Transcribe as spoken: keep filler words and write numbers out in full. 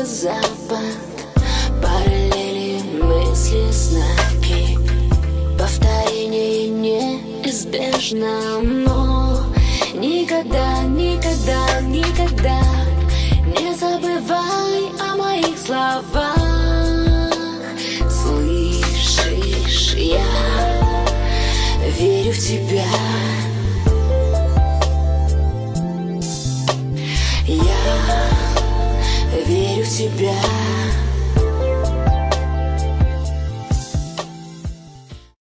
юго-запад, параллели, мысли, знаки. Повторение неизбежно, но никогда, никогда, никогда не забывай о моих словах. Слышишь, я верю в тебя. Я верю в тебя.